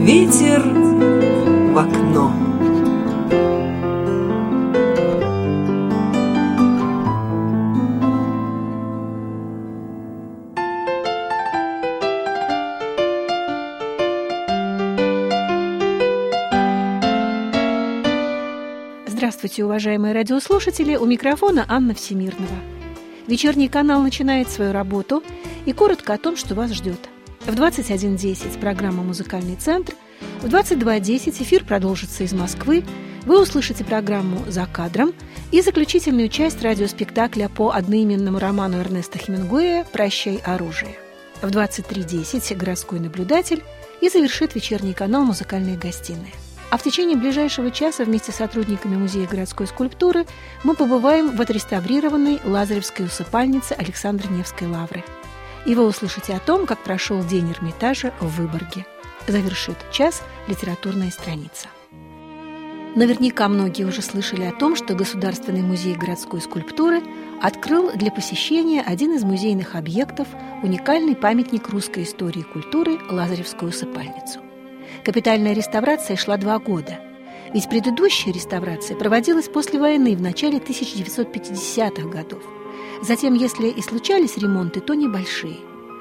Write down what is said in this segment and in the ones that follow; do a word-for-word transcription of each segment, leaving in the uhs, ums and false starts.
ветер в окно. Здравствуйте, уважаемые радиослушатели! У микрофона Анна Всемирнова. Вечерний канал начинает свою работу, и коротко о том, что вас ждет. В двадцать один десять программа «Музыкальный центр», в двадцать два десять эфир продолжится из Москвы, вы услышите программу «За кадром» и заключительную часть радиоспектакля по одноименному роману Эрнеста Хемингуэя «Прощай, оружие». В двадцать три десять городской наблюдатель и завершит вечерний канал «Музыкальная гостиная». А в течение ближайшего часа вместе с сотрудниками Музея городской скульптуры мы побываем в отреставрированной Лазаревской усыпальнице Александра Невской лавры. И вы услышите о том, как прошел день Эрмитажа в Выборге. Завершит час литературная страница. Наверняка многие уже слышали о том, что Государственный музей городской скульптуры открыл для посещения один из музейных объектов – уникальный памятник русской истории и культуры Лазаревскую усыпальницу. Капитальная реставрация шла два года, ведь предыдущая реставрация проводилась после войны в начале тысяча девятьсот пятидесятых годов. Затем, если и случались ремонты, то небольшие.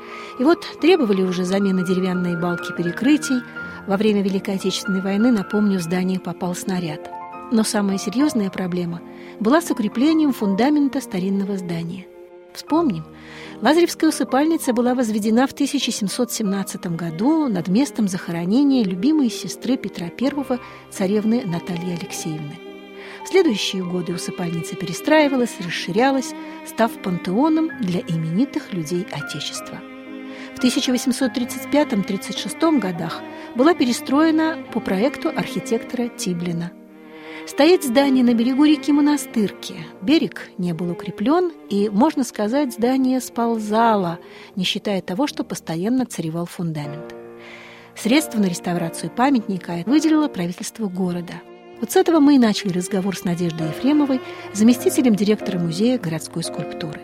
И вот требовали уже замены деревянные балки перекрытий. Во время Великой Отечественной войны, напомню, в здание попал снаряд. Но самая серьезная проблема была с укреплением фундамента старинного здания. Вспомним, Лазаревская усыпальница была возведена в тысяча семьсот семнадцатом году над местом захоронения любимой сестры Петра Первого, царевны Натальи Алексеевны. В следующие годы усыпальница перестраивалась, расширялась, став пантеоном для именитых людей Отечества. В тысяча восемьсот тридцать пятом — тридцать шестом годах была перестроена по проекту архитектора Тиблина. Стоит здание на берегу реки Монастырки. Берег не был укреплен, и, можно сказать, здание сползало, не считая того, что постоянно царевал фундамент. Средства на реставрацию памятника выделило правительство города. Вот с этого мы и начали разговор с Надеждой Ефремовой, заместителем директора Музея городской скульптуры.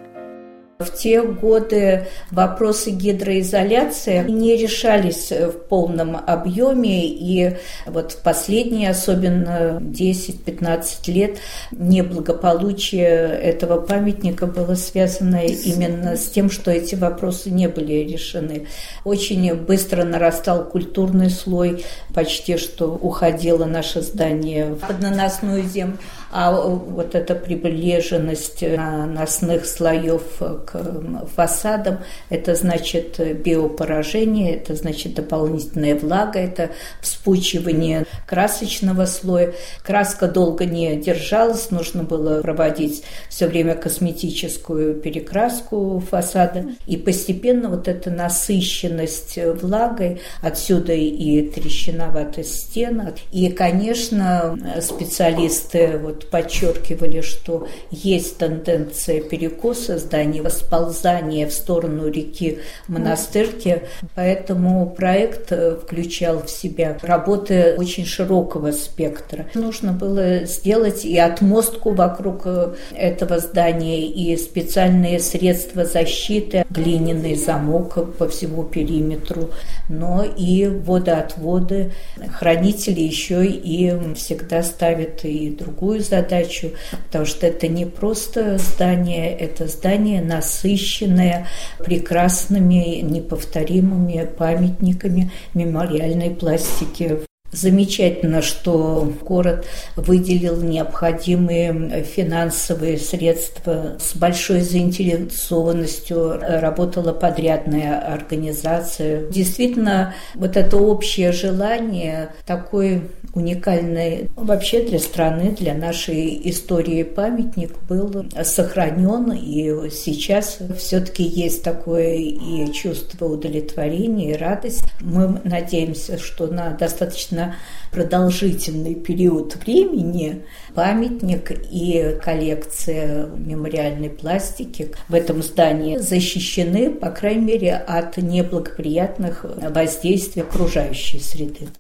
В те годы вопросы гидроизоляции не решались в полном объеме, и вот в последние, особенно десять-пятнадцать лет, неблагополучие этого памятника было связано именно с тем, что эти вопросы не были решены. Очень быстро нарастал культурный слой, почти что уходило наше здание под наносную землю. А вот эта приближенность наносных слоев к фасадам, это значит биопоражение, это значит дополнительная влага, это вспучивание красочного слоя. Краска долго не держалась, нужно было проводить все время косметическую перекраску фасада. И постепенно вот эта насыщенность влагой, отсюда и трещиноватость стен. И, конечно, специалисты вот подчеркивали, что есть тенденция перекоса здания, восползания в сторону реки Монастырки, поэтому проект включал в себя работы очень широкого спектра. Нужно было сделать и отмостку вокруг этого здания, и специальные средства защиты, глиняный замок по всему периметру, но и водоотводы. Хранители еще и всегда ставят и другую задачу, потому что это не просто здание, это здание, насыщенное прекрасными, неповторимыми памятниками мемориальной пластики. Замечательно, что город выделил необходимые финансовые средства. С большой заинтересованностью работала подрядная организация. Действительно, вот это общее желание такой уникальный вообще для страны, для нашей истории памятник был сохранен, и сейчас все-таки есть такое и чувство удовлетворения, и радость. Мы надеемся, что на достаточно продолжительный период времени памятник и коллекция мемориальной пластики в этом здании защищены, по крайней мере, от неблагоприятных воздействий окружающей среды.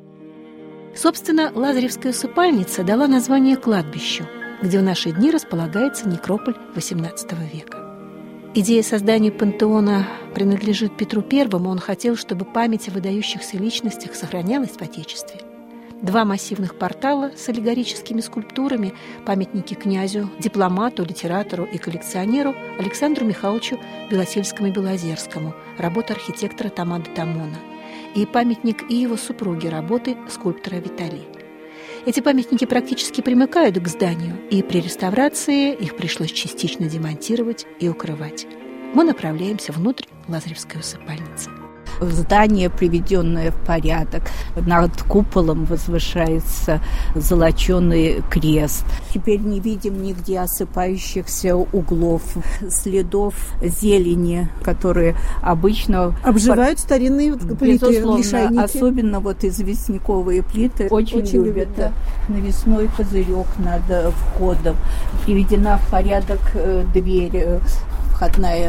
Собственно, Лазаревская усыпальница дала название кладбищу, где в наши дни располагается некрополь восемнадцатого века. Идея создания пантеона принадлежит Петру Первому. Он хотел, чтобы память о выдающихся личностях сохранялась в Отечестве. Два массивных портала с аллегорическими скульптурами, памятники князю, дипломату, литератору и коллекционеру Александру Михайловичу Белосельскому-Белозерскому, работа архитектора Тамады Тамона, и памятник и его супруге, работы скульптора Витали. Эти памятники практически примыкают к зданию, и при реставрации их пришлось частично демонтировать и укрывать. Мы направляемся внутрь Лазаревской усыпальницы. Здание, приведенное в порядок. Над куполом возвышается золоченый крест. Теперь не видим нигде осыпающихся углов, следов зелени, которые обычно обживают старинные плиты, лишайники. Особенно вот известняковые плиты очень, очень любят. любят да. Навесной козырек над входом. Приведена в порядок дверь входная.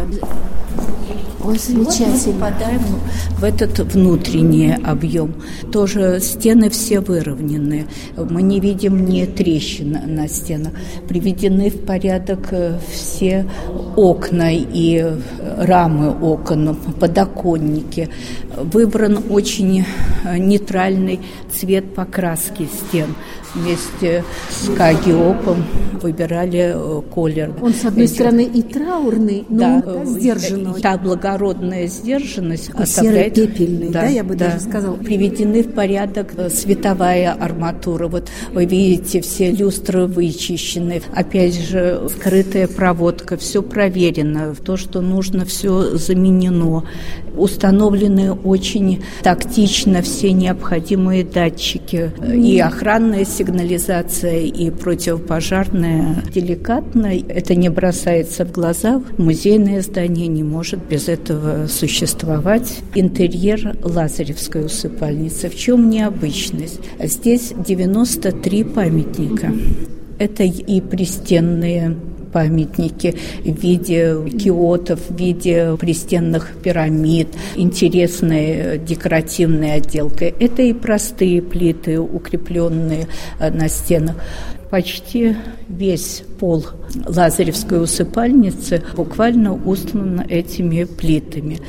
Ой, замечательно. Вот мы попадаем в этот внутренний объем. Тоже стены все выровнены. Мы не видим ни трещин на стенах. Приведены в порядок все окна и рамы окон, подоконники. Выбран очень нейтральный цвет покраски стен. Вместе с Кагиопом выбирали колер. Он, с одной стороны, и траурный, но да, сдержанный. Та благородная сдержанность оставляет... Серо-пепельный, да, да, я бы да. даже сказала. Приведены в порядок световая арматура. Вот вы видите, все люстры вычищены. Опять же, скрытая проводка. Все проверено. То, что нужно, все заменено. Установлены очень тактично все необходимые датчики. И охранная сигнализация, и противопожарная. Деликатно. Это не бросается в глаза. Музейное здание не может без этого существовать. Интерьер Лазаревской усыпальницы. В чем необычность? Здесь девяносто три памятника. Это и пристенные памятники в виде киотов, в виде пристенных пирамид, интересной декоративной отделкой. Это и простые плиты, укрепленные на стенах. Почти весь пол Лазаревской усыпальницы буквально устлан этими плитами.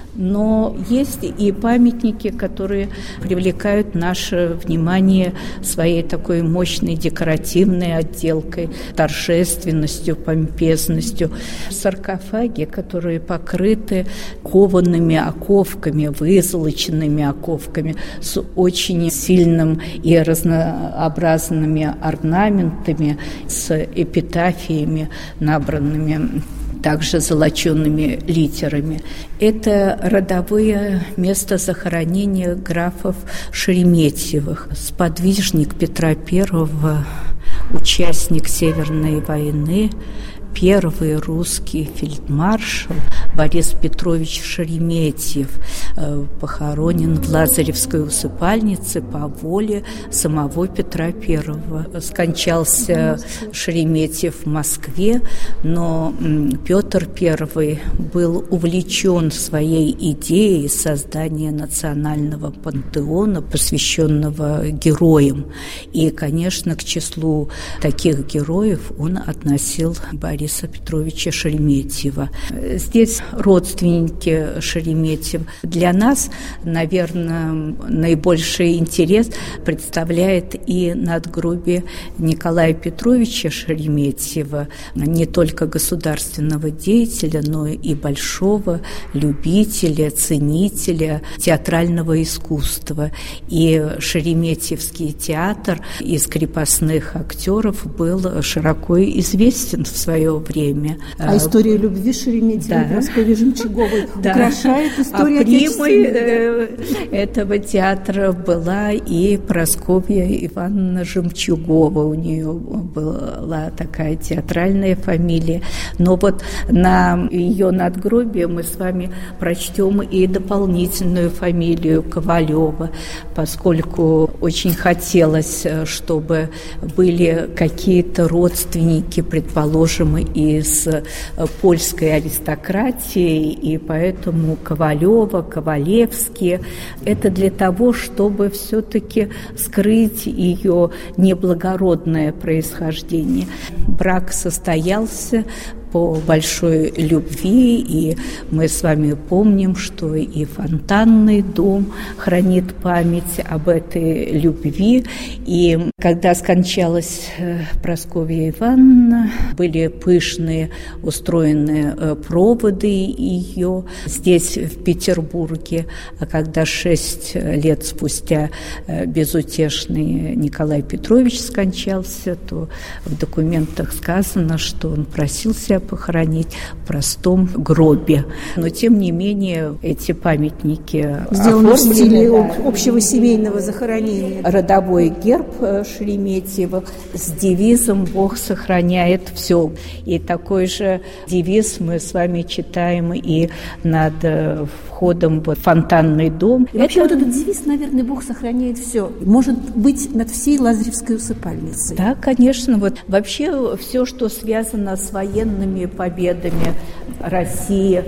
Но есть и памятники, которые привлекают наше внимание своей такой мощной декоративной отделкой, торжественностью, помпезностью. Саркофаги, которые покрыты коваными оковками, вызолоченными оковками с очень сильным и разнообразными орнаментами, с эпитафиями, набранными также золочеными литерами. Это родовое место захоронения графов Шереметьевых. Сподвижник Петра Первого, участник Северной войны, первый русский фельдмаршал Борис Петрович Шереметьев похоронен в Лазаревской усыпальнице по воле самого Петра Первого. Скончался Шереметьев в Москве, но Петр Первый был увлечен своей идеей создания национального пантеона, посвященного героям. И, конечно, к числу таких героев он относил Бориса Петровича Шереметьева. Здесь родственники Шереметьева. Для нас, наверное, наибольший интерес представляет и надгробие Николая Петровича Шереметьева, не только государственного деятеля, но и большого любителя, ценителя театрального искусства. И Шереметьевский театр из крепостных актеров был широко известен в свое время. А история любви Шереметьева, да. Прасковьи Жемчуговой, да. украшает историю а примой э, этого театра была и Прасковья Ивановна Жемчугова. У нее была такая театральная фамилия. Но вот на ее надгробие мы с вами прочтем и дополнительную фамилию Ковалева, поскольку очень хотелось, чтобы были какие-то родственники, предположим, из польской аристократии, и поэтому Ковалева, Ковалевские. Это для того, чтобы все-таки скрыть ее неблагородное происхождение. Брак состоялся по большой любви, и мы с вами помним, что и фонтанный дом хранит память об этой любви. И когда скончалась Прасковья Ивановна, были пышные устроенные проводы ее здесь, в Петербурге. А когда шесть лет спустя безутешный Николай Петрович скончался, то в документах сказано, что он просил себя похоронить в простом гробе. Но, тем не менее, эти памятники сделаны в стиле да, общего семейного захоронения. Родовой герб Шереметьево с девизом «Бог сохраняет все». И такой же девиз мы с вами читаем и над входом в фонтанный дом. И вообще вот этот девиз, наверное, «Бог сохраняет все», может быть над всей Лазаревской усыпальницей. Да, конечно. Вот вообще все, что связано с военными победами России,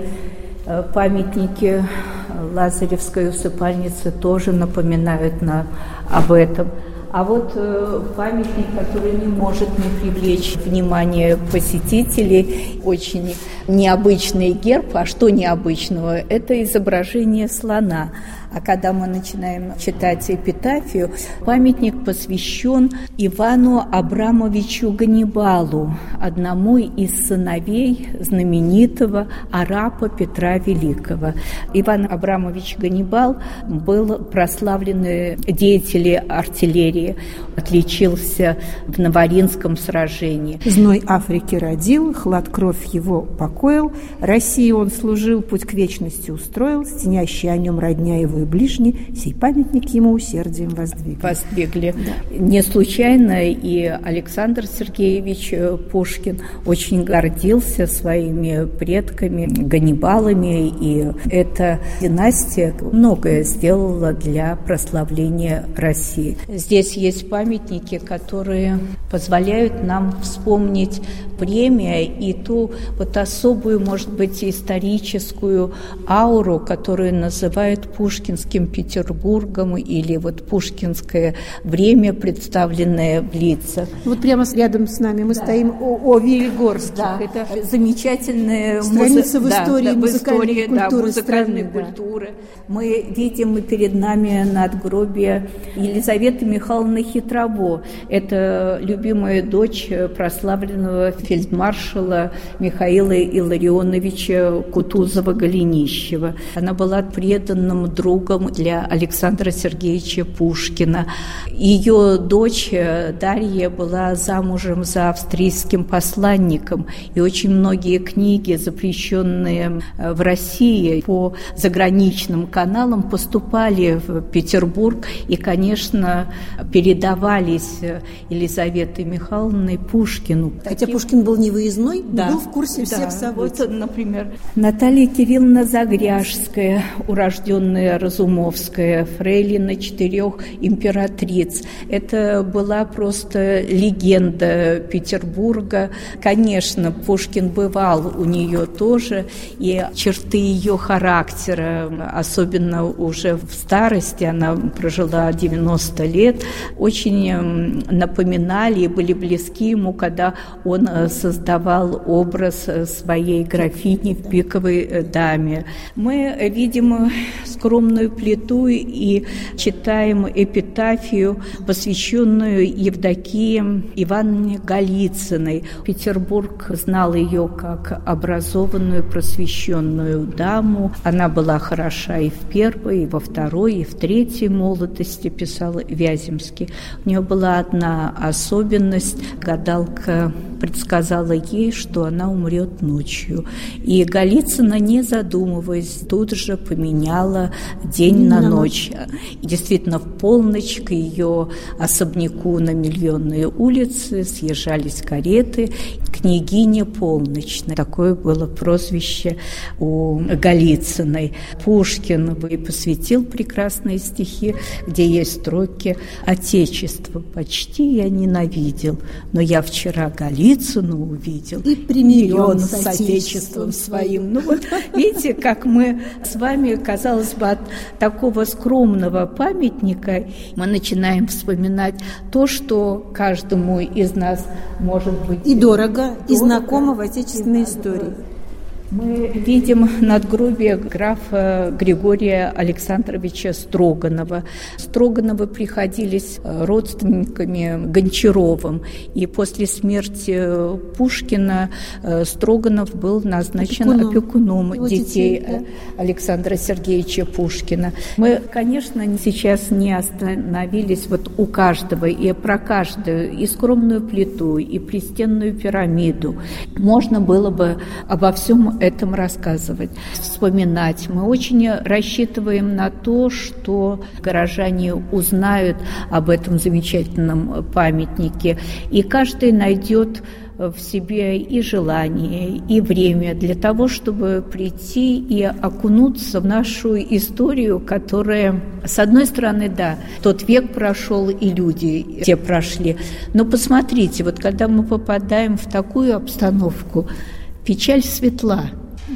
памятники Лазаревской усыпальницы тоже напоминают нам об этом. А вот э, памятник, который не может не привлечь внимание посетителей, очень необычный герб. А что необычного? Это изображение слона. А когда мы начинаем читать эпитафию, памятник посвящен Ивану Абрамовичу Ганнибалу, одному из сыновей знаменитого арапа Петра Великого. Иван Абрамович Ганнибал был прославленный деятель артиллерии, отличился в Новоринском сражении. Зной Африки родил, хлад кровь его покоил, России он служил, путь к вечности устроил, стенящие о нем родня его и ближние, сей памятник ему усердием воздвигли. Воздвигли. Да. Не случайно и Александр Сергеевич Пушкин очень гордился своими предками, Ганнибалами, и эта династия многое сделала для прославления России. Здесь есть памятники, которые позволяют нам вспомнить время и ту вот особую, может быть, историческую ауру, которую называют Пушкинским Петербургом, или вот пушкинское время, представленное в лицах. Вот прямо рядом с нами мы да. стоим о, о Велигорских. Да. Это замечательная страница музы... в истории да, музыкальной культуры. Да, музыкальной страны, культуры. Да. Мы видим перед нами надгробие Елизаветы Михайловны Хитрово. Это любимая дочь прославленного фельдмаршала Михаила Илларионовича Кутузова-Голенищева. Она была преданным другом для Александра Сергеевича Пушкина. Ее дочь Дарья была замужем за австрийским посланником, и очень многие книги, запрещенные в России по заграничным каналам, поступали в Петербург и, конечно, передавались Елизаветой Михайловной Пушкину. Хотя Пушкин был не выездной, да, был в курсе всех да, событий. Вот, например, Наталья Кирилловна Загряжская, урожденная Разумовская, фрейлина четырех императриц. Это была просто легенда Петербурга. Конечно, Пушкин бывал у нее тоже, и черты ее характера, особенно уже в старости, она прожила девяносто лет, очень напоминали и были близки ему, когда он создавал образ своей графини в «Пиковой даме». Мы видим скромную плиту и читаем эпитафию, посвященную Евдокии Ивановне Голицыной. Петербург знал ее как образованную, просвещенную даму. Она была хороша и в первой, и во второй, и в третьей молодости, писал Вяземский. У нее была одна особенность. Гадалка предсказала ей, что она умрет ночью. И Голицына, не задумываясь, тут же поменяла день на, на ночь. И действительно, в полночь к ее особняку на Миллионной улице съезжались кареты. Княгиня полночная. Такое было прозвище у Голицыной. Пушкин и посвятил прекрасные стихи, где есть строки: Отечество почти я ненавидел, но я вчера Голицыну увидел и примирен с, с Отечеством своим. Ну вот видите, как мы с вами, казалось бы, от такого скромного памятника мы начинаем вспоминать то, что каждому из нас может быть и дорого, дорого и знакомо в отечественной истории. Мы видим надгробие графа Григория Александровича Строганова. Строгановы приходились родственниками Гончаровым, и после смерти Пушкина Строганов был назначен опекуном, опекуном детей, детей да? Александра Сергеевича Пушкина. Мы, конечно, сейчас не остановились вот у каждого, и про каждую, и скромную плиту, и пристенную пирамиду. Можно было бы обо всем этом рассказывать, вспоминать. Мы очень рассчитываем на то, что горожане узнают об этом замечательном памятнике, и каждый найдет в себе и желание, и время для того, чтобы прийти и окунуться в нашу историю, которая, с одной стороны, да, тот век прошел, и люди те прошли. Но посмотрите, вот когда мы попадаем в такую обстановку, печаль светла.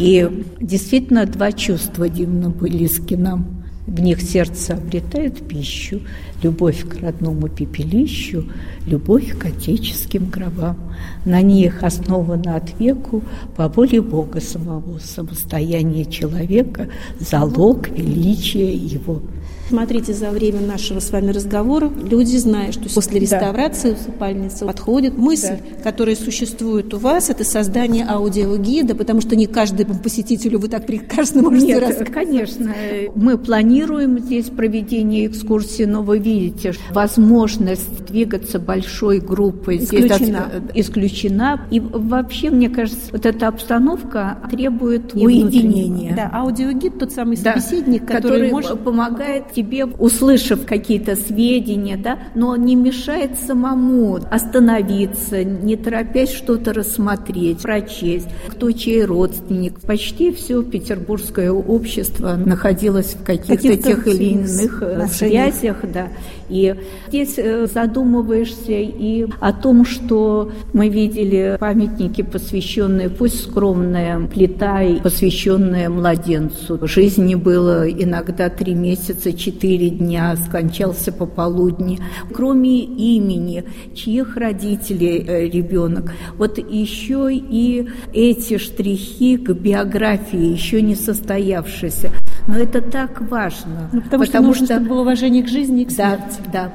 И действительно два чувства дивно близки нам. В них сердце обретает пищу, любовь к родному пепелищу, любовь к отеческим гробам. На них основано от веку по воле Бога самого самостояние человека, залог величия его. Смотрите, за время нашего с вами разговора люди знают, что после реставрации да. усыпальницы подходит мысль, да. которая существует у вас, это создание аудиогида, потому что не каждому посетителю вы так прекрасно можете Нет, рассказать. Конечно. Мы планируем здесь проведение экскурсии, но вы видите, возможность двигаться большой группой исключена. здесь исключена. И вообще, мне кажется, вот эта обстановка требует и уединения. Да, аудиогид тот самый собеседник, да, который, который может... помогает тебе, услышав какие-то сведения, да, но не мешает самому остановиться, не торопясь что-то рассмотреть, прочесть, кто чей родственник. Почти все петербургское общество находилось в каких-то тех или иных связях, да. И здесь задумываешься и о том, что мы видели памятники, посвященные, пусть скромная плита, посвященная младенцу. Жизни было иногда три месяца, четыре дня, скончался пополудни. Кроме имени, чьих родителей ребенок. Вот еще и эти штрихи к биографии, еще не состоявшейся. Но это так важно. Ну, потому, потому что нужно, что... чтобы было уважение к жизни и к смерти. Да, да.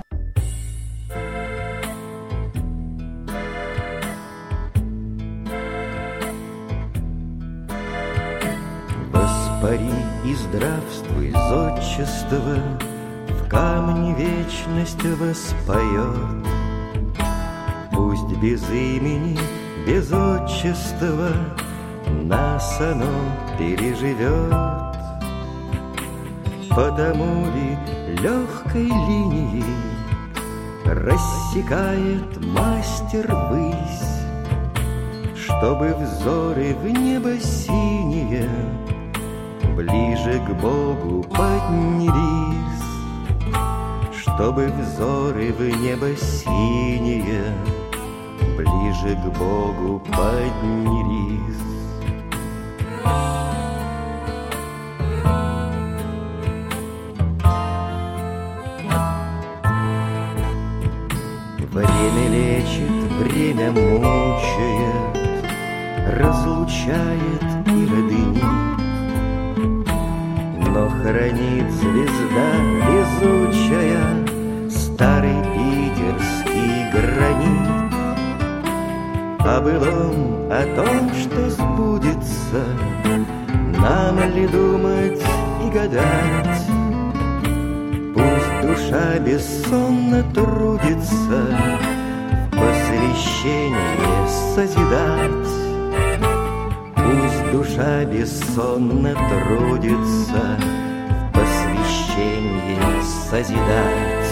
Воспари и здравствуй, зодчество, в камне вечность воспоет. Пусть без имени, без отчества нас оно переживет. Потому ли легкой линией рассекает мастер высь, чтобы взоры в небо синие ближе к Богу поднялись, чтобы взоры в небо синие ближе к Богу поднялись. Время лечит, время мучает, разлучает и родынит, но хранит звезда везучая старый питерский гранит. О былом, о том, что сбудется, нам ли думать и гадать? Пусть душа бессонно трудится в посвящении созидать. Пусть душа бессонно трудится в посвящении созидать.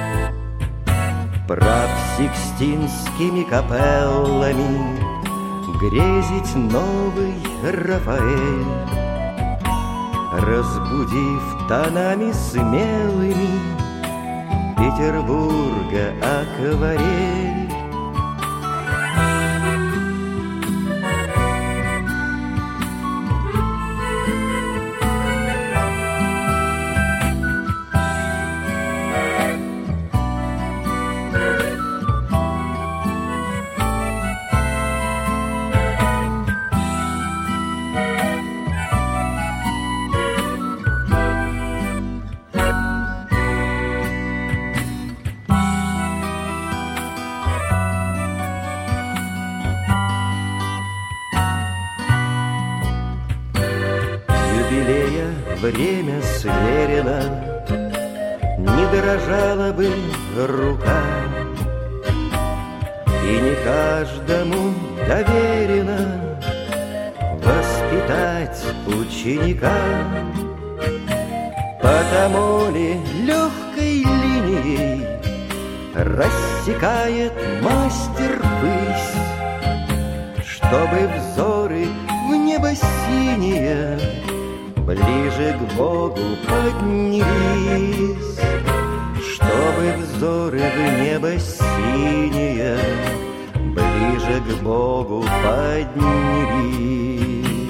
Прав Сикстинскими капеллами грезить новый Рафаэль, разбудив тонами смелыми Петербурга акварель. Время сверено, не дрожала бы рука, и не каждому доверено воспитать ученика. Потому ли легкой линией рассекает мастер высь, чтобы взоры в небо синее ближе к Богу поднялись, чтобы взоры в небо синее ближе к Богу поднялись.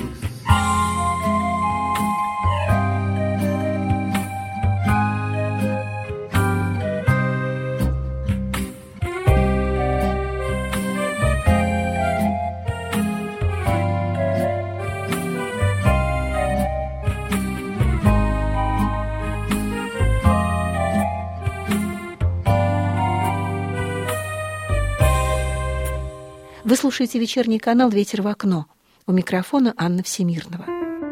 Вы слушаете вечерний канал «Ветер в окно». У микрофона Анна Всемирнова.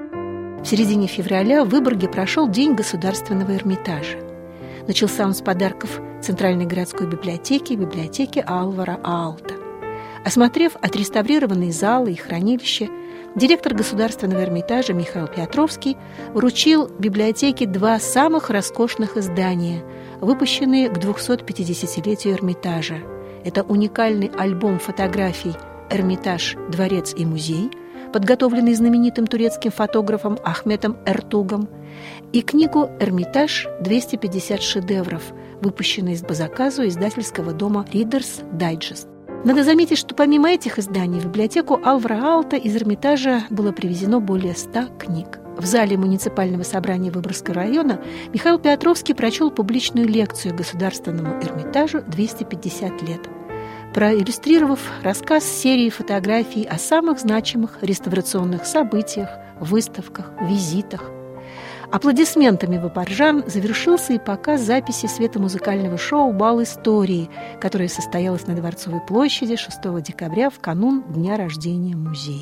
В середине февраля в Выборге прошел День Государственного Эрмитажа. Начался он с подарков Центральной городской библиотеки и библиотеки Альвара Аалта. Осмотрев отреставрированные залы и хранилища, директор Государственного Эрмитажа Михаил Петровский вручил библиотеке два самых роскошных издания, выпущенные к двухсотпятидесятилетию Эрмитажа. Это уникальный альбом фотографий «Эрмитаж. Дворец и музей», подготовленный знаменитым турецким фотографом Ахметом Эртугом, и книгу «Эрмитаж. двести пятьдесят шедевров», выпущенную по заказу издательского дома Reader's Digest. Надо заметить, что помимо этих изданий в библиотеку Альвара Аалта из Эрмитажа было привезено более ста книг. В зале муниципального собрания Выборгского района Михаил Петровский прочел публичную лекцию Государственному Эрмитажу двести пятьдесят лет, проиллюстрировав рассказ серии фотографий о самых значимых реставрационных событиях, выставках, визитах. Аплодисментами выборжан завершился и показ записи светомузыкального шоу «Бал истории», которое состоялось на Дворцовой площади шестого декабря в канун дня рождения музея.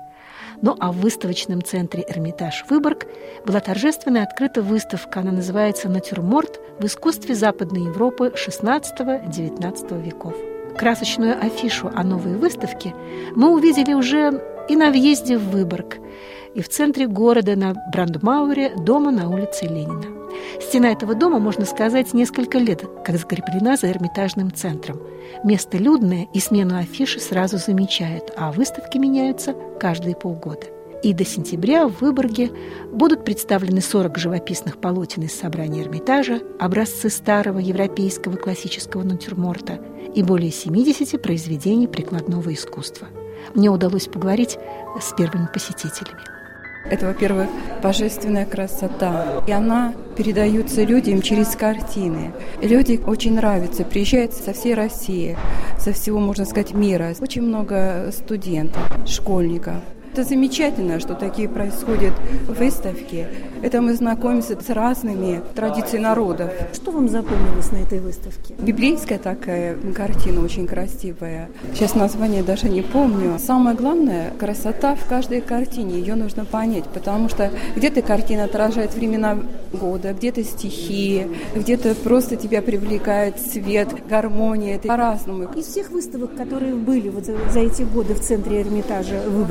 Ну а в выставочном центре «Эрмитаж Выборг» была торжественно открыта выставка. Она называется «Натюрморт в искусстве Западной Европы шестнадцатого-девятнадцатого веков». Красочную афишу о новой выставке мы увидели уже и на въезде в Выборг, и в центре города на Брандмауэре, дома на улице Ленина. Стена этого дома, можно сказать, несколько лет как закреплена за Эрмитажным центром. Место людное, и смену афиши сразу замечают, а выставки меняются каждые полгода. И до сентября в Выборге будут представлены сорок живописных полотен из собрания Эрмитажа, образцы старого европейского классического натюрморта и более семидесяти произведений прикладного искусства. Мне удалось поговорить с первыми посетителями. Это, во-первых, божественная красота, и она передается людям через картины. Люди очень нравятся, приезжают со всей России, со всего, можно сказать, мира. Очень много студентов, школьников. Это замечательно, что такие происходят выставки. Это мы знакомимся с разными традициями народов. Что вам запомнилось на этой выставке? Библейская такая картина, очень красивая. Сейчас название даже не помню. Самое главное, красота в каждой картине. Ее нужно понять, потому что где-то картина отражает времена года, где-то стихи, где-то просто тебя привлекает цвет, гармония. Это по-разному. Из всех выставок, которые были вот за, за эти годы в центре Эрмитажа в Выборге, как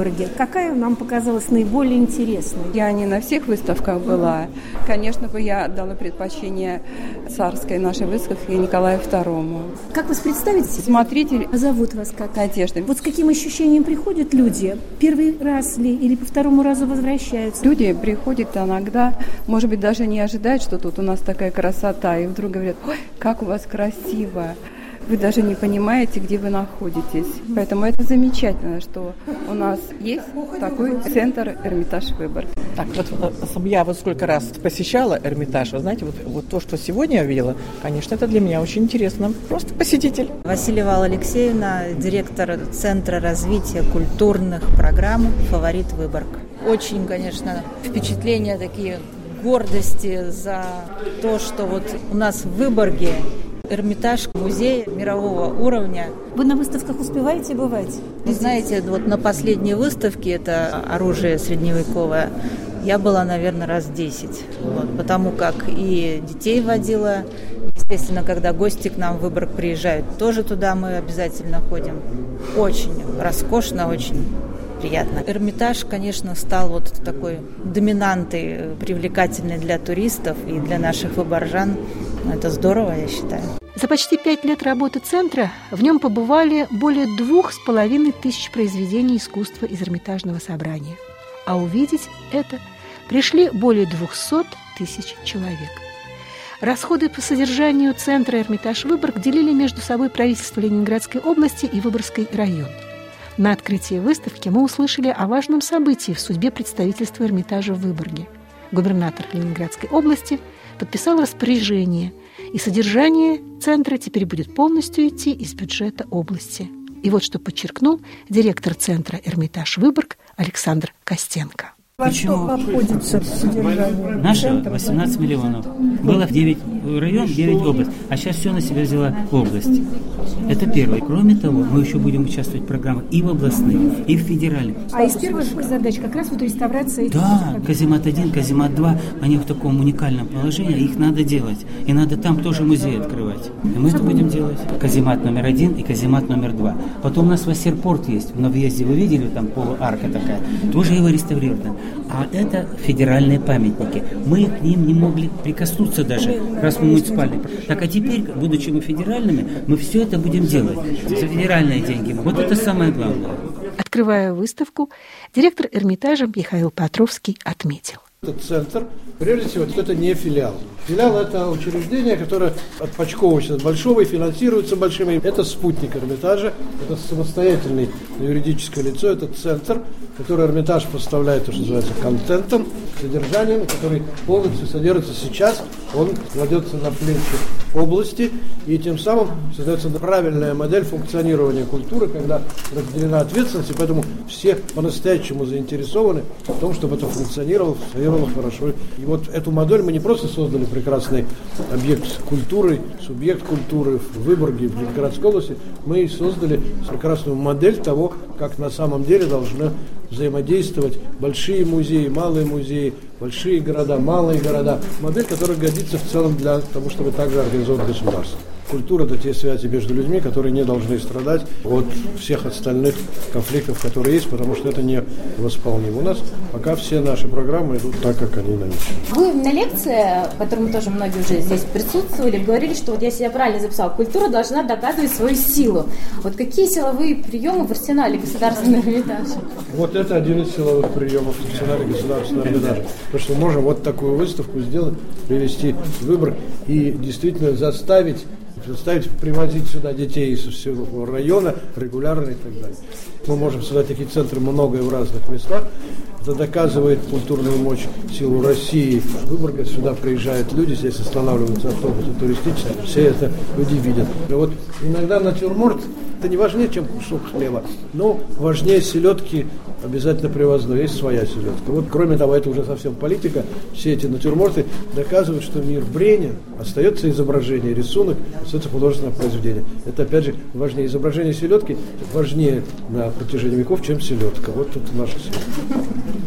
какая нам показалась наиболее интересной? Я не на всех выставках была. Конечно бы я дала предпочтение царской нашей выставке Николаю второму. Как вы представите себе? Смотритель. А зовут вас как? Надежда. Вот с каким ощущением приходят люди? Первый раз ли или по второму разу возвращаются? Люди приходят иногда, может быть, даже не ожидают, что тут у нас такая красота, и вдруг говорят: ой, как у вас красиво. Вы даже не понимаете, где вы находитесь. Поэтому это замечательно, что у нас есть такой центр Эрмитаж Выборг. Так, вот я вот сколько раз посещала Эрмитаж, вы знаете, вот, вот то, что сегодня я видела, конечно, это для меня очень интересно. Просто посетитель. Васильева Алексеевна, директор Центра развития культурных программ «Фаворит Выборг». Очень, конечно, впечатления такие, гордости за то, что вот у нас в Выборге Эрмитаж, музей мирового уровня. Вы на выставках успеваете бывать? Вы знаете, вот на последней выставке, это оружие средневековое, я была, наверное, раз десять. Вот, потому как и детей водила. Естественно, когда гости к нам в Выборг приезжают, тоже туда мы обязательно ходим. Очень роскошно, очень приятно. Эрмитаж, конечно, стал вот такой доминантой, привлекательной для туристов и для наших выборжан. Это здорово, я считаю. За почти пять лет работы центра в нем побывали более двух с половиной тысяч произведений искусства из Эрмитажного собрания. А увидеть это пришли более двухсот тысяч человек. Расходы по содержанию центра Эрмитаж Выборг делили между собой правительство Ленинградской области и Выборгский район. На открытии выставки мы услышали о важном событии в судьбе представительства Эрмитажа в Выборге. Губернатор Ленинградской области подписал распоряжение, и содержание центра теперь будет полностью идти из бюджета области. И вот что подчеркнул директор центра Эрмитаж Выборг Александр Костенко. Во что обходится содержание? Наше восемнадцать миллионов. Было девять район, девять область. А сейчас все на себя взяла область. Это первое. Кроме того, мы еще будем участвовать в программах и в областных, и в федеральных. А из первых задач как раз вот реставрация этих. Да, каземат один, каземат два, они в таком уникальном положении, их надо делать. И надо там тоже музей открывать. И мы это будем делать. Каземат номер один и каземат номер два. Потом у нас Вассерпорт есть. На въезде вы видели, там полуарка такая. Тоже его реставрируют. А это федеральные памятники. Мы к ним не могли прикоснуться даже, раз мы муниципальные. Так а теперь, будучи мы федеральными, мы все это будем делать. За федеральные деньги. Вот это самое главное. Открывая выставку, директор Эрмитажа Михаил Петровский отметил. Этот центр, прежде всего, это не филиал. Филиал – это учреждение, которое отпочковывается от большого и финансируется большими. Это спутник Эрмитажа, это самостоятельное юридическое лицо, это центр, который Эрмитаж поставляет, то, что называется, контентом, содержанием, который полностью содержится сейчас. Он кладется на плечи области, и тем самым создается правильная модель функционирования культуры, когда разделена ответственность, и поэтому все по-настоящему заинтересованы в том, чтобы это функционировало, функционировало хорошо. И вот эту модель мы не просто создали прекрасный объект культуры, субъект культуры в Выборге, в Ленинградской области, мы создали прекрасную модель того, как на самом деле должны взаимодействовать большие музеи, малые музеи, большие города, малые города. Модель, которая годится в целом для того, чтобы также организовать государство. Культура – это те связи между людьми, которые не должны страдать от всех остальных конфликтов, которые есть, потому что это не восполнимо. У нас пока все наши программы идут так, как они намечены. Вы на лекции, в которой мы тоже многие уже здесь присутствовали, говорили, что вот я себя правильно записала, культура должна доказывать свою силу. Вот какие силовые приемы в арсенале Государственного Эрмитажа? Вот это один из силовых приемов в арсенале Государственного Эрмитажа. Потому что мы можем вот такую выставку сделать, привести в Выборг и действительно заставить заставить привозить сюда детей из всего района регулярно и так далее. Мы можем создать такие центры многое в разных местах. Это доказывает культурную мощь, силу России. Выборга, сюда приезжают люди, здесь останавливаются автобусы туристические, все это люди видят. И вот иногда натюрморт это не важнее, чем кусок хлеба, но важнее селедки обязательно привозной. Есть своя селедка. Вот, кроме того, это уже совсем политика. Все эти натюрморты доказывают, что мир бренен, остается изображение, рисунок, остается художественное произведение. Это, опять же, важнее. Изображение селедки важнее на протяжении веков, чем селедка. Вот тут наша селедка.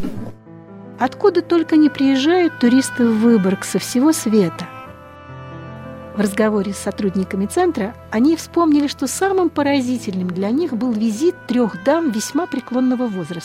Откуда только не приезжают туристы в Выборг со всего света. В разговоре с сотрудниками центра они вспомнили, что самым поразительным для них был визит трех дам весьма преклонного возраста.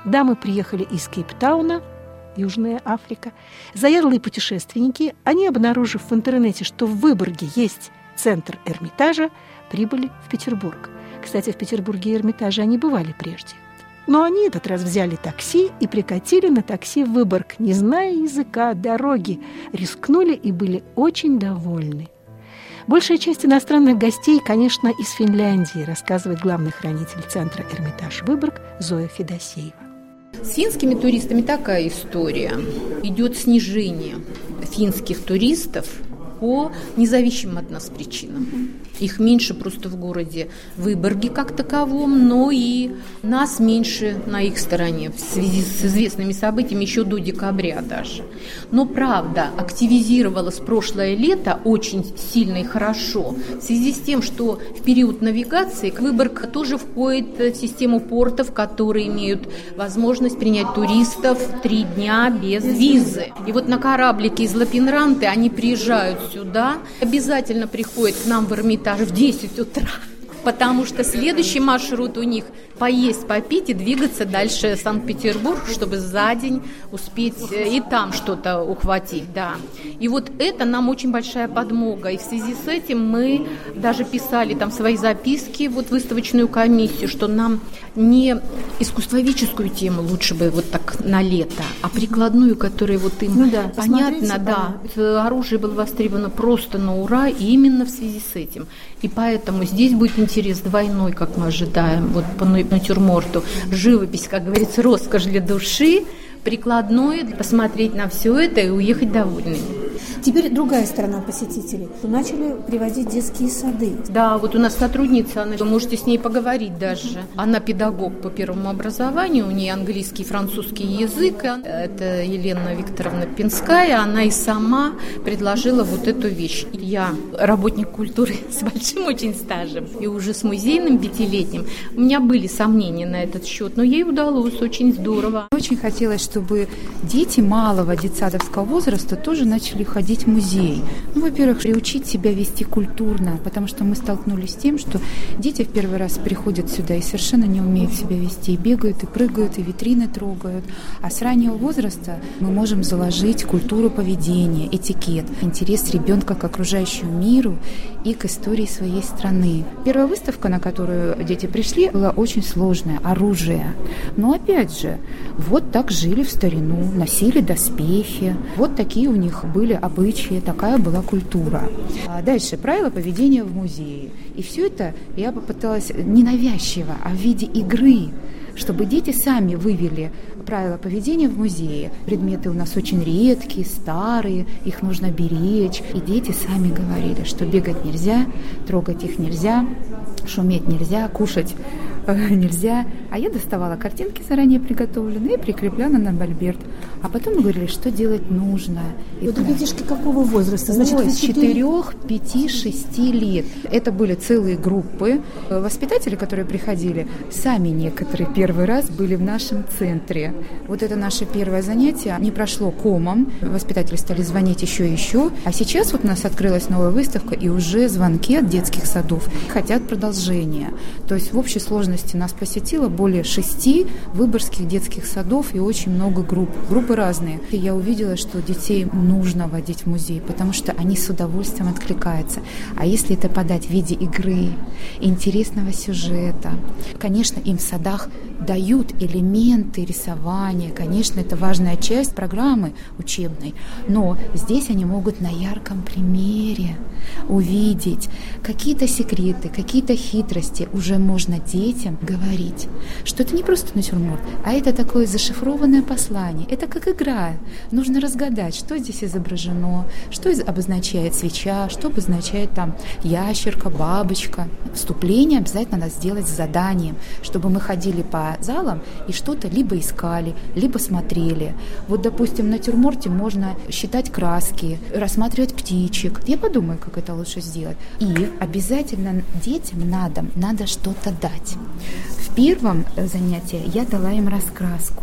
Дамы приехали из Кейптауна, Южная Африка. Заядлые путешественники, они, обнаружив в интернете, что в Выборге есть центр Эрмитажа, прибыли в Петербург. Кстати, в Петербурге и Эрмитаже они бывали прежде. Но они этот раз взяли такси и прикатили на такси в Выборг, не зная языка, дороги, рискнули и были очень довольны. Большая часть иностранных гостей, конечно, из Финляндии, рассказывает главный хранитель центра Эрмитаж Выборг Зоя Федосеева. С финскими туристами такая история. Идет снижение финских туристов по независимым от нас причинам. Их меньше просто в городе Выборге как таковом, но и нас меньше на их стороне в связи с известными событиями еще до декабря даже. Но правда, активизировалось прошлое лето очень сильно и хорошо в связи с тем, что в период навигации Выборг тоже входит в систему портов, которые имеют возможность принять туристов три дня без визы. И вот на кораблике из Лапинранты они приезжают сюда, обязательно приходят к нам в Эрмитаж в десять утра, потому что следующий маршрут у них поесть, попить и двигаться дальше в Санкт-Петербург, чтобы за день успеть и там что-то ухватить, да. И вот это нам очень большая подмога, и в связи с этим мы даже писали там свои записки, вот выставочную комиссию, что нам не искусствоведческую тему лучше бы вот так на лето, а прикладную, которая вот им ну да, понятно, да. да. Оружие было востребовано просто на ура, и именно в связи с этим. И поэтому здесь будет интерес двойной, как мы ожидаем, вот по натюрморту. Живопись, как говорится, роскошь для души, прикладное, посмотреть на все это и уехать довольными. Теперь другая сторона посетителей. Начали приводить детские сады. Да, вот у нас сотрудница, она, вы можете с ней поговорить даже. Она педагог по первому образованию, у нее английский и французский язык. Это Елена Викторовна Пинская, она и сама предложила вот эту вещь. Я работник культуры с большим очень стажем и уже с музейным пятилетним. У меня были сомнения на этот счет, но ей удалось, очень здорово. Очень хотелось, чтобы дети малого детсадовского возраста тоже начали ходить в музей. Ну, во-первых, приучить себя вести культурно, потому что мы столкнулись с тем, что дети в первый раз приходят сюда и совершенно не умеют себя вести, и бегают, и прыгают, и витрины трогают. А с раннего возраста мы можем заложить культуру поведения, этикет, интерес ребенка к окружающему миру и к истории своей страны. Первая выставка, на которую дети пришли, была очень сложная, оружие. Но опять же, вот так жили в старину, носили доспехи, вот такие у них были обычаи, такая была культура. А дальше правила поведения в музее. И все это я попыталась ненавязчиво, а в виде игры, чтобы дети сами вывели правила поведения в музее. Предметы у нас очень редкие, старые, их нужно беречь. И дети сами говорили, что бегать нельзя, трогать их нельзя, шуметь нельзя, кушать нельзя. А я доставала картинки заранее приготовленные и прикрепляла на мольберт. А потом мы говорили, что делать нужно. Вот ребятишки какого возраста? Значит, Ой, с четырех, пяти, шести лет. Это были целые группы. Воспитатели, которые приходили, сами некоторые первый раз были в нашем центре. Вот это наше первое занятие не прошло комом. Воспитатели стали звонить еще и еще. А сейчас вот у нас открылась новая выставка, и уже звонки от детских садов хотят продолжения. То есть в общей сложности нас посетило более шести выборгских детских садов и очень много групп. Группы разные. И я увидела, что детей нужно водить в музей, потому что они с удовольствием откликаются. А если это подать в виде игры, интересного сюжета, конечно, им в садах дают элементы рисования, конечно, это важная часть программы учебной, но здесь они могут на ярком примере увидеть какие-то секреты, какие-то хитрости, уже можно детям говорить, что это не просто натюрморт, а это такое зашифрованное послание. Это как игра. Нужно разгадать, что здесь изображено, что обозначает свеча, что обозначает там ящерка, бабочка. Вступление обязательно надо сделать с заданием, чтобы мы ходили по залам и что-то либо искали, либо смотрели. Вот, допустим, на натюрморте можно считать краски, рассматривать птичек. Я подумаю, как это лучше сделать. И обязательно детям надо, надо что-то дать. В первом занятии я дала им раскраску.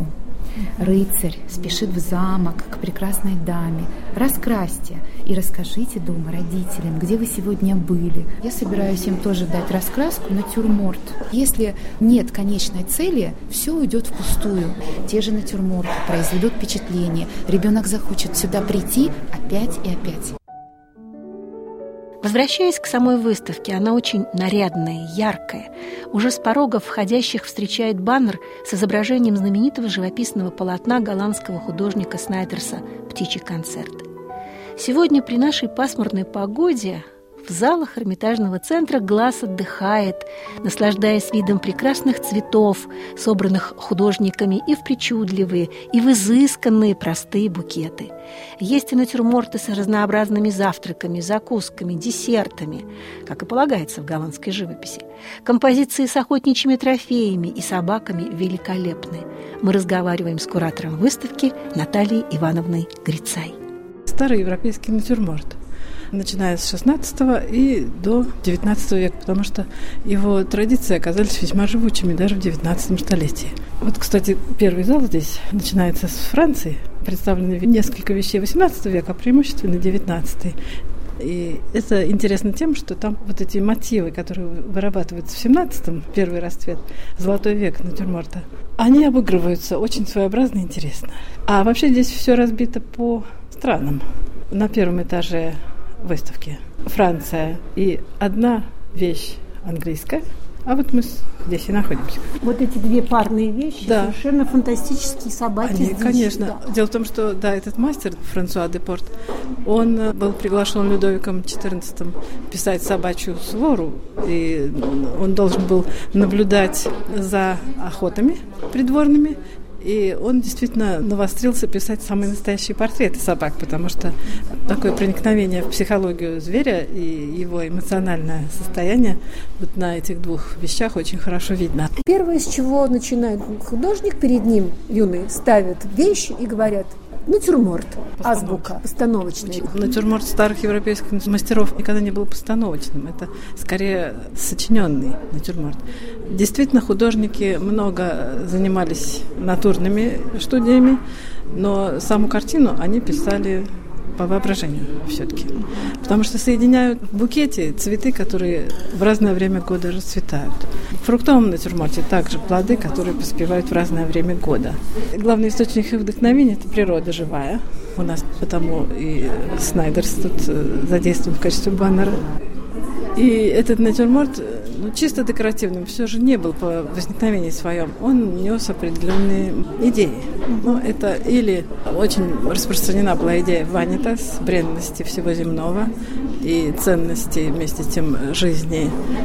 Рыцарь спешит в замок к прекрасной даме. Раскрасьте и расскажите дома родителям, где вы сегодня были. Я собираюсь им тоже дать раскраску, натюрморт. Если нет конечной цели, все уйдет впустую. Те же натюрморты произведут впечатление. Ребенок захочет сюда прийти опять и опять. Возвращаясь к самой выставке, она очень нарядная, яркая. Уже с порогов входящих встречает баннер с изображением знаменитого живописного полотна голландского художника Снайдерса «Птичий концерт». Сегодня при нашей пасмурной погоде в залах Эрмитажного центра глаз отдыхает, наслаждаясь видом прекрасных цветов, собранных художниками и в причудливые, и в изысканные простые букеты. Есть и натюрморты с разнообразными завтраками, закусками, десертами, как и полагается в голландской живописи. Композиции с охотничьими трофеями и собаками великолепны. Мы разговариваем с куратором выставки Натальей Ивановной Грицай. Старый европейский натюрморт, начиная с шестнадцатого и до девятнадцатого века, потому что его традиции оказались весьма живучими даже в девятнадцатом столетии. Вот, кстати, первый зал здесь начинается с Франции. Представлены несколько вещей восемнадцатого века, а преимущественно девятнадцатый. И это интересно тем, что там вот эти мотивы, которые вырабатываются в семнадцатом, первый расцвет, золотой век натюрморта, они обыгрываются очень своеобразно и интересно. А вообще здесь все разбито по странам. На первом этаже выставки Франция и одна вещь английская, а вот мы здесь и находимся. Вот эти две парные вещи, да. Совершенно фантастические собаки. Они, здесь, конечно. Да. Дело в том, что да, этот мастер Франсуа де Порт, он был приглашен Людовиком четырнадцатым писать собачью свору, и он должен был наблюдать за охотами придворными. И он действительно навострился писать самые настоящие портреты собак, потому что такое проникновение в психологию зверя и его эмоциональное состояние вот на этих двух вещах очень хорошо видно. Первое, с чего начинает художник, перед ним юный ставят вещи и говорят: натюрморт, азбука, постановочная. Натюрморт старых европейских мастеров никогда не был постановочным. Это скорее сочиненный натюрморт. Действительно, художники много занимались натурными студиями, но саму картину они писали по воображению все-таки. Потому что соединяют в букете цветы, которые в разное время года расцветают. В фруктовом натюрморте также плоды, которые поспевают в разное время года. Главный источник их вдохновения – это природа живая. У нас потому и Снайдерс тут задействован в качестве баннера. И этот натюрморт, ну, чисто декоративным все же не был по возникновению своем. Он нес определенные идеи. Ну, это или очень распространена была идея ванитас, бренности всего земного и ценности вместе с тем жизни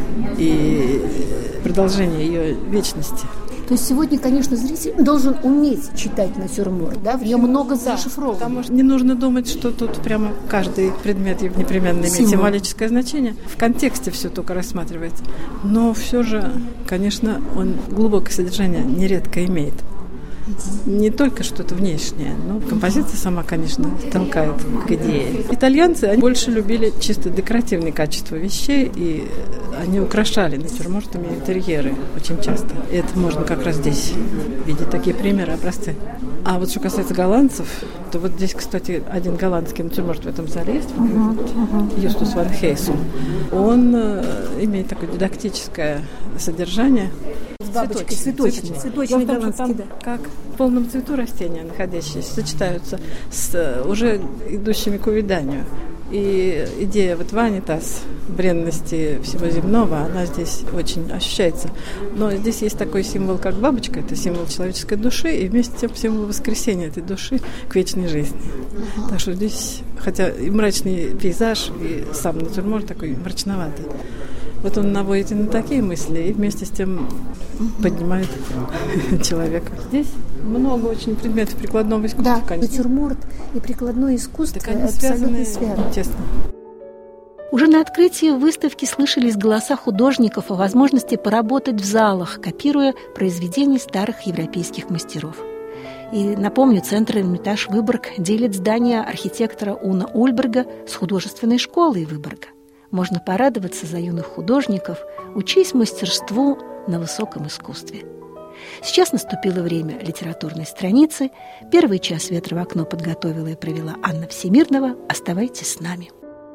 и продолжения ее вечности. То есть сегодня, конечно, зритель должен уметь читать натюрморт, да? В нем много зашифровано. Да, потому что не нужно думать, что тут прямо каждый предмет непременно имеет Символ. Символическое значение. В контексте все только рассматривается. Но все же, конечно, он глубокое содержание нередко имеет. Не только что-то внешнее, но композиция сама, конечно, толкает к идее. Итальянцы они больше любили чисто декоративные качества вещей, и они украшали натюрмортами интерьеры очень часто. И это можно как раз здесь видеть такие примеры, образцы. А вот что касается голландцев, то вот здесь, кстати, один голландский натюрморт в этом зале есть, uh-huh, uh-huh. Юстус ван Хейсум. Он э, имеет такое дидактическое содержание. С бабочкой, цветочный, цветочный голландский, да. Как в полном цвету растения, находящиеся, сочетаются с уже идущими к увяданию. И идея вот ванитас, бренности всего земного, она здесь очень ощущается. Но здесь есть такой символ, как бабочка, это символ человеческой души, и вместе с тем символ воскресения этой души к вечной жизни. Так что здесь, хотя и мрачный пейзаж, и сам натюрморт такой мрачноватый, вот он наводит на такие мысли и вместе с тем поднимает человека. Здесь много очень предметов прикладного искусства, да, конечно. Натюрморт и прикладное искусство так они абсолютно связаны, связаны. Тесно. Уже на открытии выставки слышались голоса художников о возможности поработать в залах, копируя произведения старых европейских мастеров. И, напомню, Центр Эрмитаж Выборг делит здание архитектора Уна Ульберга с художественной школой Выборга. Можно порадоваться за юных художников, учись мастерству на высоком искусстве. Сейчас наступило время литературной страницы. Первый час «Ветра в окно» подготовила и провела Анна Всемирнова. Оставайтесь с нами.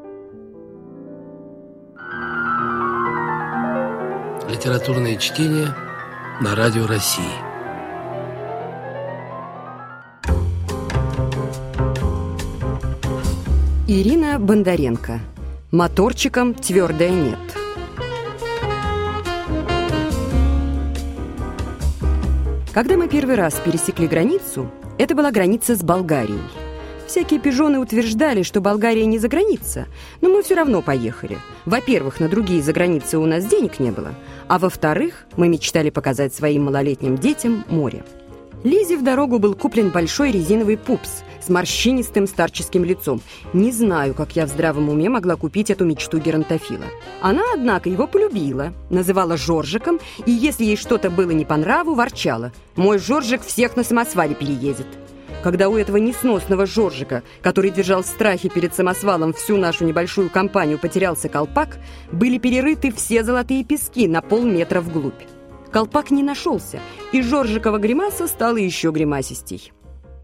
Литературное чтение на Радио России. Ирина Бондаренко. Моторчиком твердое нет. Когда мы первый раз пересекли границу, это была граница с Болгарией. Всякие пижоны утверждали, что Болгария не за граница, но мы все равно поехали. Во-первых, на другие заграницы у нас денег не было, а во-вторых, мы мечтали показать своим малолетним детям море. Лизе в дорогу был куплен большой резиновый пупс с морщинистым старческим лицом. Не знаю, как я в здравом уме могла купить эту мечту геронтофила. Она, однако, его полюбила, называла Жоржиком, и если ей что-то было не по нраву, ворчала: «Мой Жоржик всех на самосвале переедет». Когда у этого несносного Жоржика, который держал в страхе перед самосвалом всю нашу небольшую компанию, потерялся колпак, были перерыты все золотые пески на полметра вглубь. Колпак не нашелся, и Жоржикова гримаса стала еще гримасистей.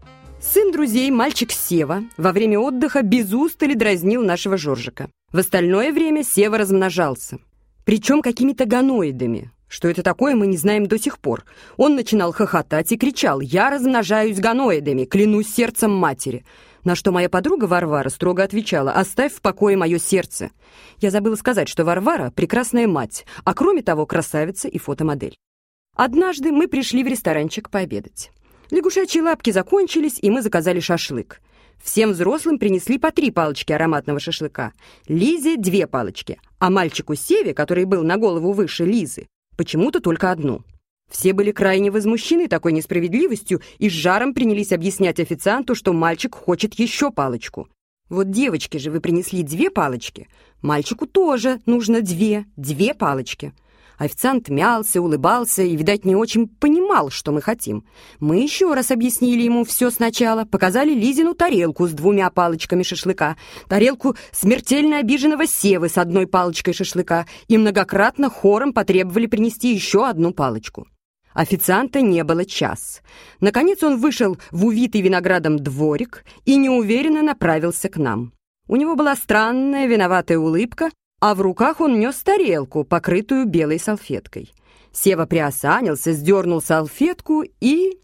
Сын друзей, мальчик Сева, во время отдыха без устали дразнил нашего Жоржика. В остальное время Сева размножался. Причем какими-то гоноидами. Что это такое, мы не знаем до сих пор. Он начинал хохотать и кричал: «Я размножаюсь гоноидами, клянусь сердцем матери». На что моя подруга Варвара строго отвечала: «Оставь в покое мое сердце». Я забыла сказать, что Варвара – прекрасная мать, а кроме того красавица и фотомодель. Однажды мы пришли в ресторанчик пообедать. Лягушачьи лапки закончились, и мы заказали шашлык. Всем взрослым принесли по три палочки ароматного шашлыка. Лизе – две палочки, а мальчику Севе, который был на голову выше Лизы, почему-то только одну. Все были крайне возмущены такой несправедливостью и с жаром принялись объяснять официанту, что мальчик хочет еще палочку. Вот девочке же вы принесли две палочки, мальчику тоже нужно две, две палочки. Официант мялся, улыбался и, видать, не очень понимал, что мы хотим. Мы еще раз объяснили ему все сначала, показали Лизину тарелку с двумя палочками шашлыка, тарелку смертельно обиженного Севы с одной палочкой шашлыка и многократно хором потребовали принести еще одну палочку. Официанта не было час. Наконец он вышел в увитый виноградом дворик и неуверенно направился к нам. У него была странная виноватая улыбка, а в руках он нес тарелку, покрытую белой салфеткой. Сева приосанился, сдернул салфетку и...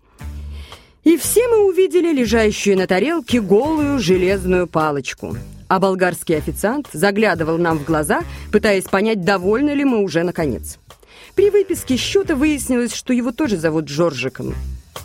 И все мы увидели лежащую на тарелке голую железную палочку. А болгарский официант заглядывал нам в глаза, пытаясь понять, довольны ли мы уже наконец. При выписке счета выяснилось, что его тоже зовут Жоржиком.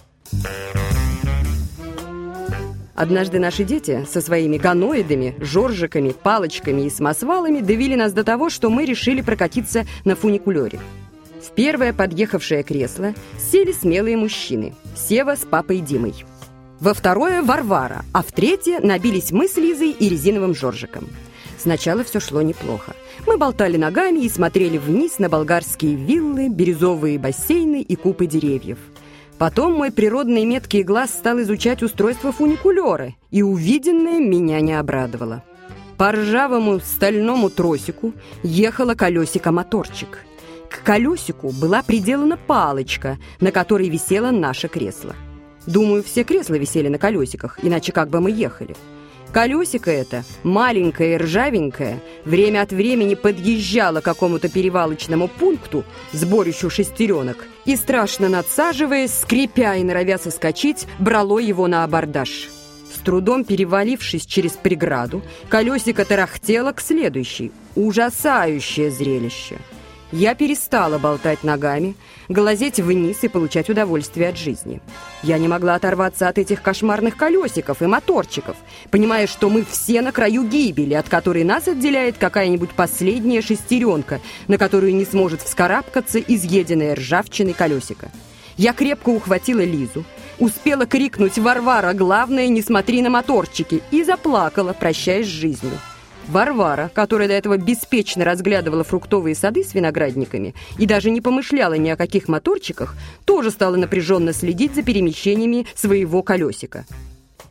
Однажды наши дети со своими гоноидами, жоржиками, палочками и самосвалами довели нас до того, что мы решили прокатиться на фуникулере. В первое подъехавшее кресло сели смелые мужчины – Сева с папой Димой. Во второе – Варвара, а в третье набились мы с Лизой и резиновым Жоржиком. Сначала все шло неплохо. Мы болтали ногами и смотрели вниз на болгарские виллы, бирюзовые бассейны и купы деревьев. Потом мой природный меткий глаз стал изучать устройство фуникулера, и увиденное меня не обрадовало. По ржавому стальному тросику ехало колесико-моторчик. К колесику была приделана палочка, на которой висело наше кресло. Думаю, все кресла висели на колесиках, иначе как бы мы ехали. Колесико это, маленькое и ржавенькое, время от времени подъезжало к какому-то перевалочному пункту, сборищу шестеренок, и, страшно надсаживаясь, скрипя и норовя соскочить, брало его на абордаж. С трудом перевалившись через преграду, колесико тарахтело к следующей. Ужасающее зрелище! Я перестала болтать ногами, глазеть вниз и получать удовольствие от жизни. Я не могла оторваться от этих кошмарных колесиков и моторчиков, понимая, что мы все на краю гибели, от которой нас отделяет какая-нибудь последняя шестеренка, на которую не сможет вскарабкаться изъеденное ржавчиной колесико. Я крепко ухватила Лизу, успела крикнуть: «Варвара, главное, не смотри на моторчики!» и заплакала, прощаясь с жизнью. Варвара, которая до этого беспечно разглядывала фруктовые сады с виноградниками и даже не помышляла ни о каких моторчиках, тоже стала напряженно следить за перемещениями своего колесика.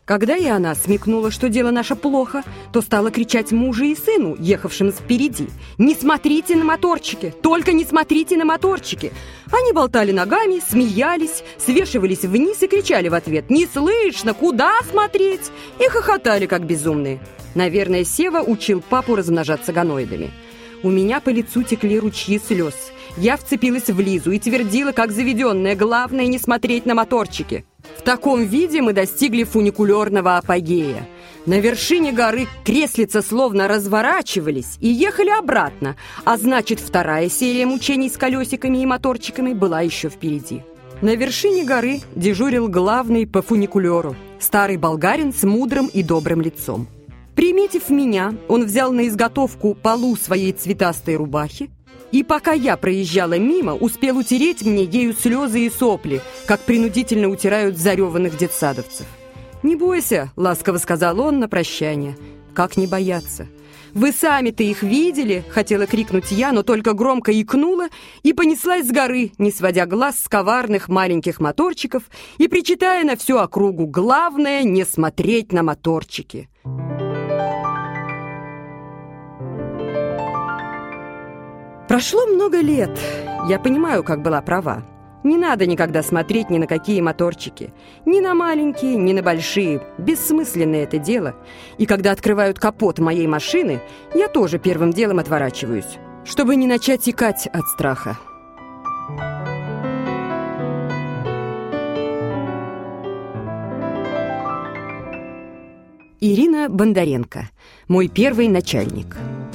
Когда и она смекнула, что дело наше плохо, то стала кричать мужу и сыну, ехавшим впереди: «Не смотрите на моторчики! Только не смотрите на моторчики!» Они болтали ногами, смеялись, свешивались вниз и кричали в ответ: «Не слышно! Куда смотреть?» И хохотали, как безумные. Наверное, Сева учил папу размножаться гоноидами. У меня по лицу текли ручьи слез. Я вцепилась в Лизу и твердила, как заведенная: главное не смотреть на моторчики. В таком виде мы достигли фуникулерного апогея. На вершине горы креслица словно разворачивались и ехали обратно, а значит, вторая серия мучений с колесиками и моторчиками была еще впереди. На вершине горы дежурил главный по фуникулеру, старый болгарин с мудрым и добрым лицом. Приметив меня, он взял на изготовку полу своей цветастой рубахи, и пока я проезжала мимо, успел утереть мне ею слезы и сопли, как принудительно утирают зареванных детсадовцев. «Не бойся», — ласково сказал он на прощание. «Как не бояться? Вы сами-то их видели?» — хотела крикнуть я, но только громко икнула и понеслась с горы, не сводя глаз с коварных маленьких моторчиков и причитая на всю округу: «Главное не смотреть на моторчики». Прошло много лет. Я понимаю, как была права. Не надо никогда смотреть ни на какие моторчики. Ни на маленькие, ни на большие. Бессмысленное это дело. И когда открывают капот моей машины, я тоже первым делом отворачиваюсь, чтобы не начать икать от страха. Ирина Бондаренко. Мой первый начальник.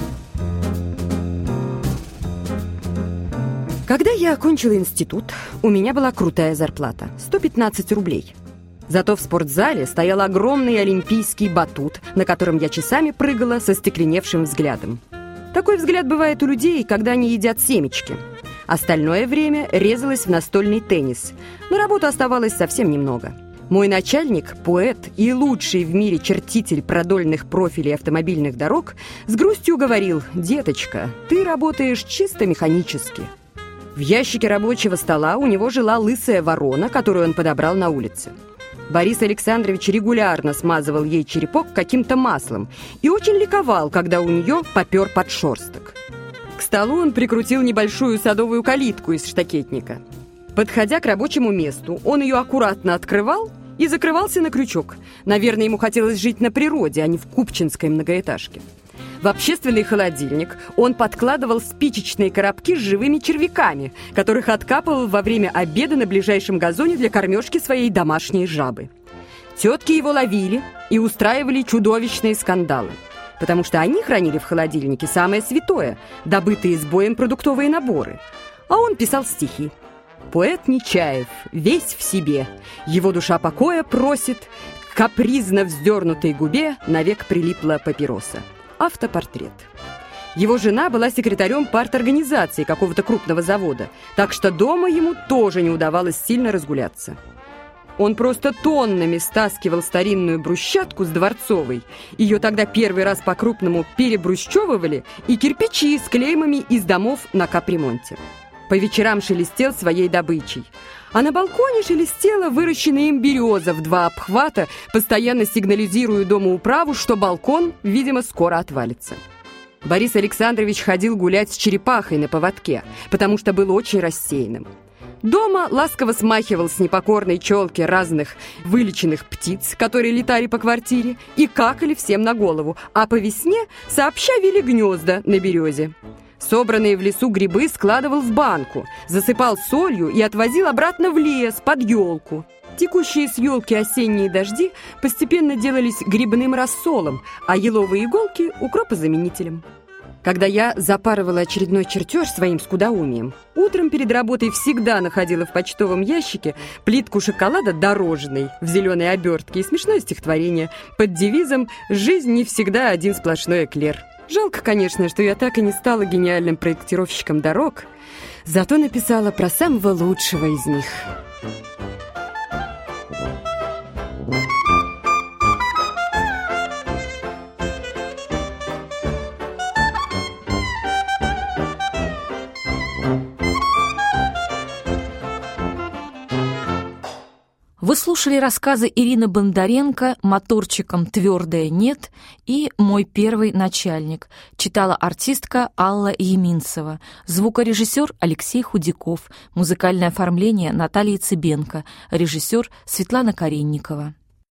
Когда я окончила институт, у меня была крутая зарплата – сто пятнадцать рублей. Зато в спортзале стоял огромный олимпийский батут, на котором я часами прыгала со стекленевшим взглядом. Такой взгляд бывает у людей, когда они едят семечки. Остальное время резалась в настольный теннис, но работы оставалось совсем немного. Мой начальник, поэт и лучший в мире чертитель продольных профилей автомобильных дорог, с грустью говорил: «Деточка, ты работаешь чисто механически». В ящике рабочего стола у него жила лысая ворона, которую он подобрал на улице. Борис Александрович регулярно смазывал ей черепок каким-то маслом и очень ликовал, когда у нее попер подшерсток. К столу он прикрутил небольшую садовую калитку из штакетника. Подходя к рабочему месту, он ее аккуратно открывал и закрывался на крючок. Наверное, ему хотелось жить на природе, а не в купчинской многоэтажке. В общественный холодильник он подкладывал спичечные коробки с живыми червяками, которых откапывал во время обеда на ближайшем газоне для кормежки своей домашней жабы. Тетки его ловили и устраивали чудовищные скандалы, потому что они хранили в холодильнике самое святое – добытые с боем продуктовые наборы. А он писал стихи. Поэт Нечаев, весь в себе, его душа покоя просит, к капризно вздернутой губе навек прилипла папироса. Автопортрет. Его жена была секретарем парторганизации какого-то крупного завода, так что дома ему тоже не удавалось сильно разгуляться. Он просто тоннами стаскивал старинную брусчатку с Дворцовой. Ее тогда первый раз по-крупному перебрусчевывали, и кирпичи с клеймами из домов на капремонте. По вечерам шелестел своей добычей. А на балконе шелестела выращенная им береза в два обхвата, постоянно сигнализируя домоуправу, что балкон, видимо, скоро отвалится. Борис Александрович ходил гулять с черепахой на поводке, потому что был очень рассеянным. Дома ласково смахивал с непокорной челки разных вылеченных птиц, которые летали по квартире и какали всем на голову, а по весне сообща вели гнезда на березе. Собранные в лесу грибы складывал в банку, засыпал солью и отвозил обратно в лес, под елку. Текущие с елки осенние дожди постепенно делались грибным рассолом, а еловые иголки – укропозаменителем. Когда я запарывала очередной чертеж своим скудоумием, утром перед работой всегда находила в почтовом ящике плитку шоколада дорожный в зеленой обертке и смешное стихотворение под девизом «Жизнь не всегда один сплошной эклер». Жалко, конечно, что я так и не стала гениальным проектировщиком дорог, зато написала про самого лучшего из них. В Вы слушали рассказы Ирины Бондаренко «Моторчиком твердое нет» и «Мой первый начальник». Читала артистка Алла Еминцева, звукорежиссер Алексей Худяков, музыкальное оформление Наталья Цыбенко, режиссер Светлана Каренникова.